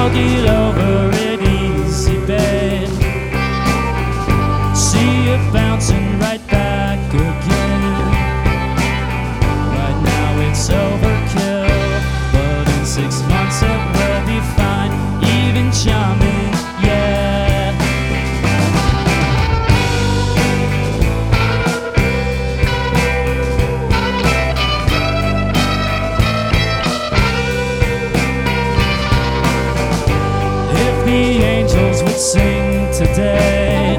get over it easy, babe. See you bouncing right back again. Right now it's overkill, but in 6 months it will be fine, even charming, yeah. The angels would sing today,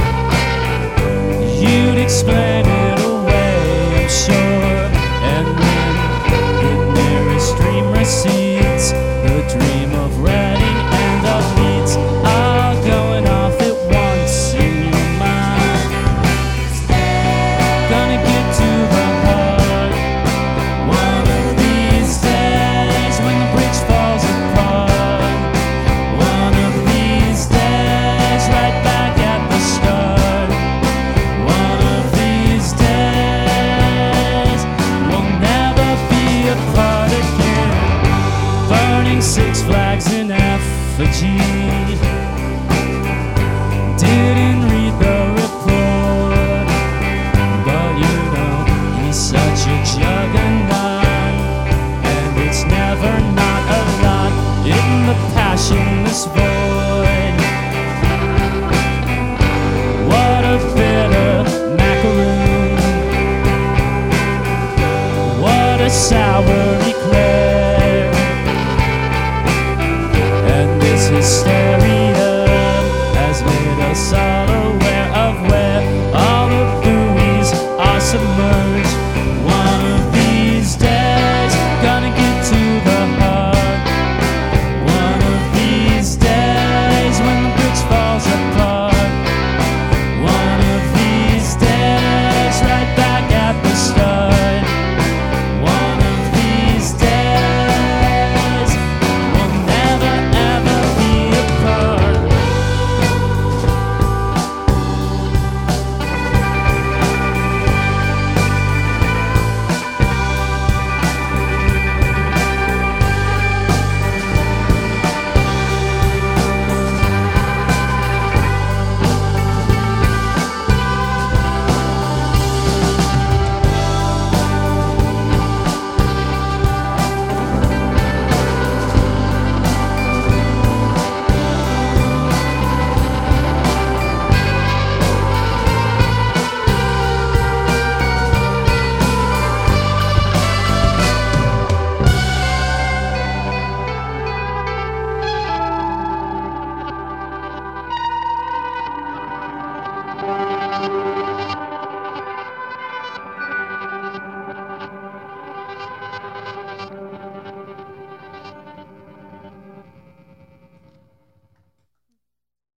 you'd explain it away, I'm sure. And when the nearest dream recedes, the dream of Reading and of Leeds are going off at once in your mind. Gonna get to the heart one of these days, when the bridge falls apart. Six Flags in effigy. Didn't read the report, but you know he's such a juggernaut, and it's never not a lot in the passionless void. What a bitter macaroon, what a sour eclair. Stay